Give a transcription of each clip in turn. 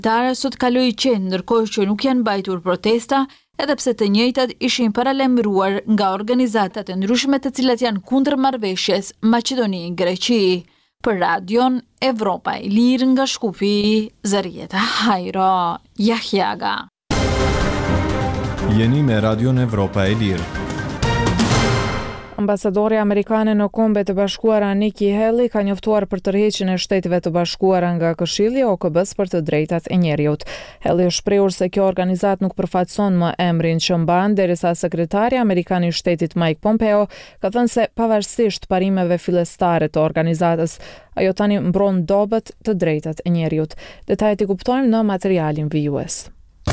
Tara sot kaloi qenë, ndërkohë që nuk janë mbajtur protesta, edhe pse të njëjtat ishin paralajmëruar nga organizatat e ndryshme të cilat janë kundër marrëveshjes Maqedoni-Greqi. Për radion Evropa e Lirë nga Shkupi, Zarieta Hajro Jahjaga. Jeni me radion Evropa e Lirë. Ambasadori amerikane në Kombet e Bashkuara Nikki Haley ka njoftuar për tërheqjen e Shteteve të Bashkuara nga Këshilli i OKB-s për të drejtat e njerëzit. Haley është shprehur se kjo organizatë nuk përfaqëson më emrin që mban, derisa sekretari amerikan i Shtetit Mike Pompeo ka thënë se pavarësisht parimeve fillestare të organizatës, ajo tani mbron dobët të drejtat e njerëzit. Detajet i kuptojmë në materialin vijues.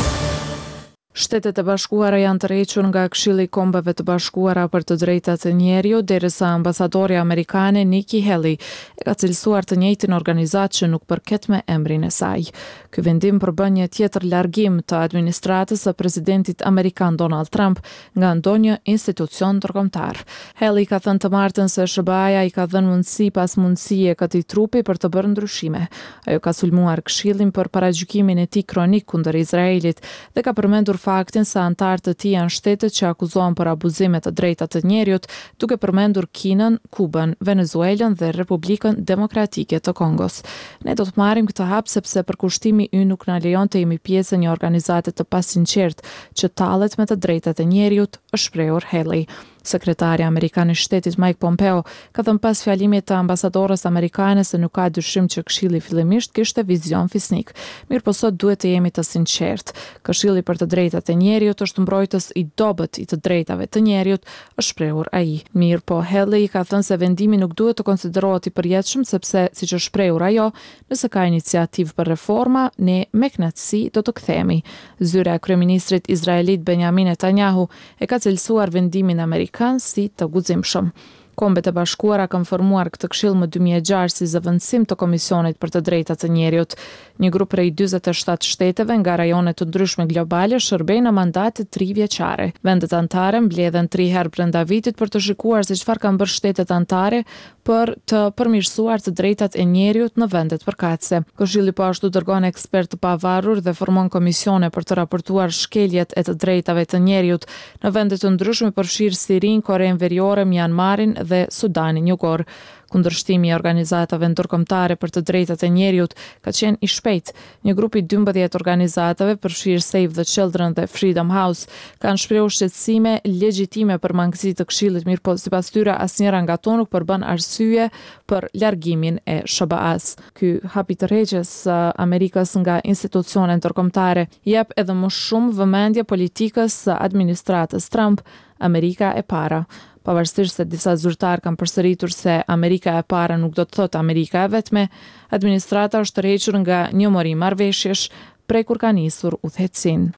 Shtetet e Bashkuara janë tërhequr nga Këshilli i Kombeve të Bashkuara për të drejtat e njerëzit, derisa ambasadori amerikane Nikki Haley e ka cilësuar të njëjtin organizatë që nuk përket me emrin e saj. Ky vendim përbën një tjetër largim të administratës së presidentit amerikan Donald Trump nga ndonjë institucion ndërkombëtar. Haley ka thënë të martën se SBA-ja i ka dhënë mundësi pas mundësie këtij trupi për të bërë ndryshime. Ajo ka sulmuar Këshillin për paragjykimin e tij kronik kundër Izraelit dhe ka përmendur faktin se antarët të tij janë shtetet që akuzohen për abuzime të drejtat të njerëzit, duke përmendur Kinën, Kubën, Venezuelën dhe Republikën Demokratike të Kongos. Ne do të marrim këtë hap sepse përkushtimi ynë nuk na lejon të jemi pjesë e një organizate të pasinqertë që tallet me të drejtat e njerëzit, është shprehur Haley. Sekretari amerikan i Shtetit Mike Pompeo ka thënë pas fjalimit të ambasadorës amerikane se nuk ka dyshim që Këshilli fillimisht kishte vizion fisnik. Mirë po sot duhet të jemi të sinqertë. Këshilli për të drejtat e njerëzit është mbrojtës i dobët i të drejtave të njerëzit, është shprehur ai. Mirë po Haley ka thënë se vendimi nuk duhet të konsiderohet i përjetshëm sepse, siç është shprehur ajo, nëse ka iniciativë për reforma, ne me kënaqësi do të kthehemi. Zyra e kryeministrit izraelit Benjamin Netanyahu e ka cilësuar vendimin amerikan si të guximshëm. Kombet e Bashkuara kanë formuar këtë këshill më 2006 si zëvendësim të Komisionit për të drejtat e njerëzit. Një grup prej 47 shteteve nga rajone të ndryshme globale shërbej në mandate 3 vjeçare. Vendet anëtare mbledhen 3 herë brenda vitit për të shikuar se çfarë kanë bërë shtetet anëtare për të përmirësuar të drejtat e njerëzit në vendet përkatëse. Këshilli po ashtu dërgon ekspertë të pavarur dhe formon komisione për të raportuar shkeljet e të drejtave të njerëzit në vende të ndryshme përfshirë Sirinë, Korenë Veriore, Myanmarin dhe Sudanin Jugor. Kundërshtimi i organizatave ndërkombëtare për të drejtat e njerëzit ka qenë i shpejtë. Një grup i 12 organizatave, përfshirë Save the Children dhe Freedom House, kanë shprehur shqetësime legjitime për mangësitë të Këshillit, mirë po sipas tyre asnjëra nga ato nuk përbën arsye për largimin e SBA-s. Ky hap i tërheqjes së Amerikës nga institucionet ndërkombëtare jep edhe më shumë vëmendje politikës së administratës Trump, Amerika e para. Pavarësisht se disa zyrtar kanë përsëritur se Amerika e para nuk do të thotë Amerika e vetme, administrata është tërhequr nga njëmori marrëveshjesh prej kur ka nisur udhëhecin.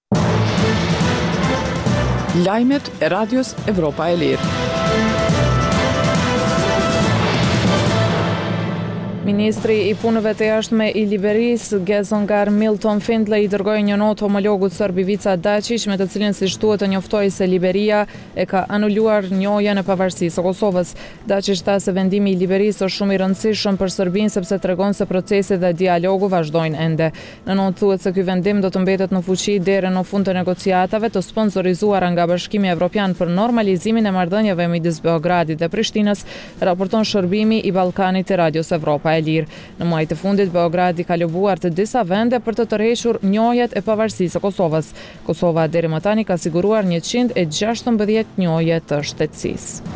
Lajmet e radios Evropa e Lirë. Ministri i punëve të jashtme i Liberisë, Gezongar Milton Findlay, i dërgoi një notë homologut serb Ivica Dačić, me të cilin si shtuhet të njoftoi se Liberia e ka anuluar njohjen e pavarësisë së Kosovës. Dačić tha se vendimi i Liberisë është shumë i rëndësishëm për Serbinë sepse tregon se procesi dhe dialogu vazhdojnë ende. Në notë thuhet se ky vendim do të mbetet në fuqi deri në fund të negociatave të sponsorizuara nga Bashkimi Evropian për normalizimin e marrëdhënieve midis Beogradit dhe Prishtinës, raporton shërbimi i Ballkanit i Radios Evropa e Lirë. Në muajt e fundit, Beogradi ka lobuar të disa vende për të tërhequr njohjet e pavarësisë së Kosovës. Kosova deri më tani ka siguruar 116 njohje të shtetësisë.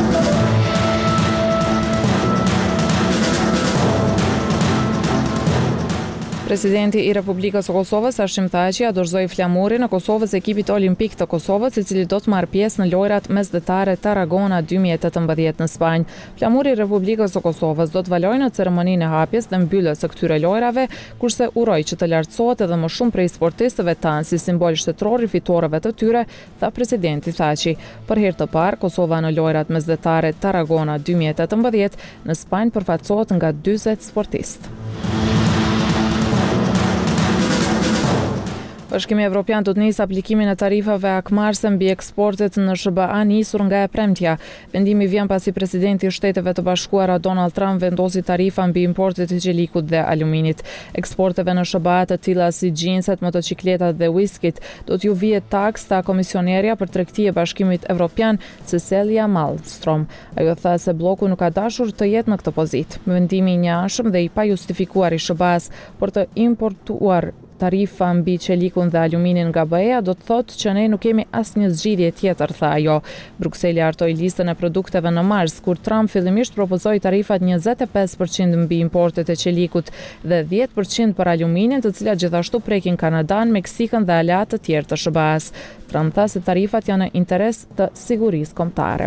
Presidenti i Republikës së Kosovës, Hashim Thaçi, dorëzoi flamurin e Kosovës ekipit olimpik të Kosovës, i cili do të marrë pjesë në lojrat mesdhetare Tarragona 2018 në Spanjë. Flamuri i Republikës së Kosovës do të valojë në ceremoninë e hapjes dhe mbylljes së këtyre lojrave, kurse uroi që të lartësohet edhe më shumë prej sportistëve tanë si simbol shtetëror i fitoreve të tyre, tha presidenti Thaçi. Për herë të parë, Kosova në lojrat mesdhetare Tarragona 2018 në Spanjë përfaqësohet nga 40 sportistë. Bashkimi Evropian do të nisë aplikimin e tarifave akmarrëse mbi eksportet në SBA nisur nga e premtja. Vendimi vjen pasi presidenti i Shteteve të Bashkuara Donald Trump vendosi tarifa mbi importet e gjelikut dhe aluminit. Eksporteve në SBA të tilla si xhinset, motocikletat dhe whiskit do t'ju vihet taks ta komisionerja për tregti e Bashkimit Evropian Cecilia Malmstrom. Ajo tha se bloku nuk ka dashur të jetë në këtë pozitë. Vendimi i njëanshëm dhe i pajustifikuar i SBA-s për të importuar tarifa mbi çelikun dhe aluminin nga BE-ja do të thotë që ne nuk kemi asnjë zgjidhje tjetër, tha ajo. Brukseli hartoi listën e produkteve në mars, kur Trump fillimisht propozoi tarifat 25% mbi importet e çelikut dhe 10% për aluminin, të cilat gjithashtu prekin Kanadan, Meksikën dhe aleat të tjerë të SBA-s. Trump tha se tarifat janë në interes të sigurisë kombëtare.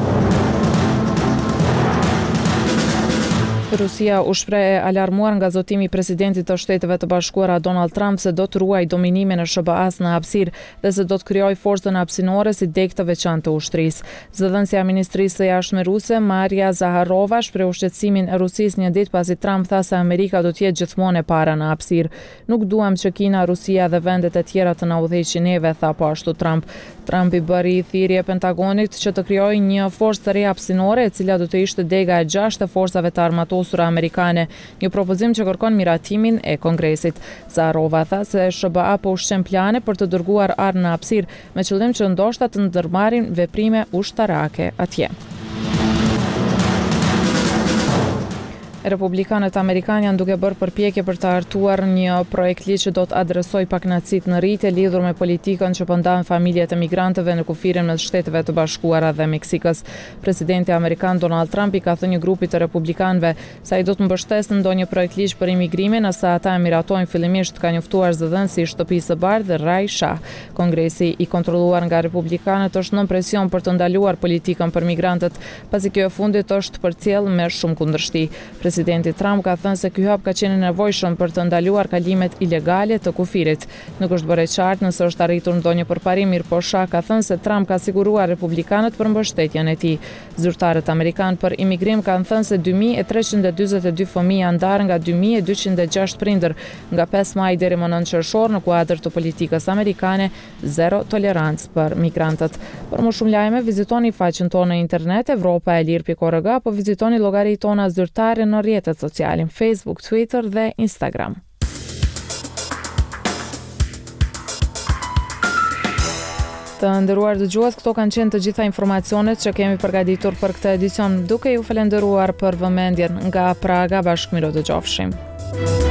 Rusia u shpreh e alarmuar nga zotimi i presidentit të Shteteve të Bashkuara Donald Trump se do të ruajë dominimin e SBA-s në hapësirë dhe se do të krijojë forcën hapësinore si deg të veçantë të ushtrisë. Zëdhënësja e Ministrisë së Jashtme ruse, Maria Zaharova, shpreh shqetësimin e Rusisë një ditë pasi Trump tha se Amerika do të jetë gjithmonë e para në hapësirë. Nuk duam që Kina, Rusia dhe vendet e tjera të na udhëheqin neve, tha po ashtu Trump. Trump i bëri thirrje Pentagonit që të krijojë një forcë të re hapësinore, e cila do të ishte dega e 6 e forcave të armatosura amerikane, një propozim që kërkon miratimin e Kongresit. Zaharova tha se SBA po ushqen plane për të dërguar armë në hapësirë me qëllim që ndoshta të ndërmarrin veprime ushtarake atje. Republikanët amerikanë janë duke bërë përpjekje për të hartuar një projekt ligj që do të adresojë pakënaqësitë në rritje lidhur me politikën që po ndan familjet e migrantëve në kufirin mes Shteteve të Bashkuara dhe Meksikës. Presidenti amerikan Donald Trump i ka thënë grupit të republikanëve se ai do të mbështesë ndonjë projekt ligj për imigrimin, nëse ata e miratojnë fillimisht, ka njoftuar zëdhënësi i Shtëpisë së Bardhë dhe Rai Shah. Kongresi i kontrolluar nga republikanët është nën presion për të ndaluar politikën për migrantët, pasi kjo e fundit është përcjell me shumë kundërshti. Presidenti Trump ka thënë se ky hap ka qenë nevojshëm për të ndaluar kalimet ilegale të kufirit. Nuk është bërë qartë nëse është arritur ndonjë përparim, mirëpo Shah ka thënë se Trump ka siguruar republikanët për mbështetjen e tij. Zyrtarët amerikanë për imigrim kanë thënë se 2342 fëmijë janë ndarë nga 2206 prindër nga 5 maj deri më 9 qershor në kuadër të politikës amerikane zero tolerancë për migrantët. Për më shumë lajme, vizitoni faqen tonë në internet europaelir.org apo vizitoni llogaritë tona zyrtare në rrjetet sociale, Facebook, Twitter dhe Instagram. Të nderuar dëgjues, këto kanë qenë të gjitha informacionet që kemi përgatitur për këtë edicion, duke ju falenderuar për vëmendjen. Nga Praga, bashkëmiro dëgjofshim.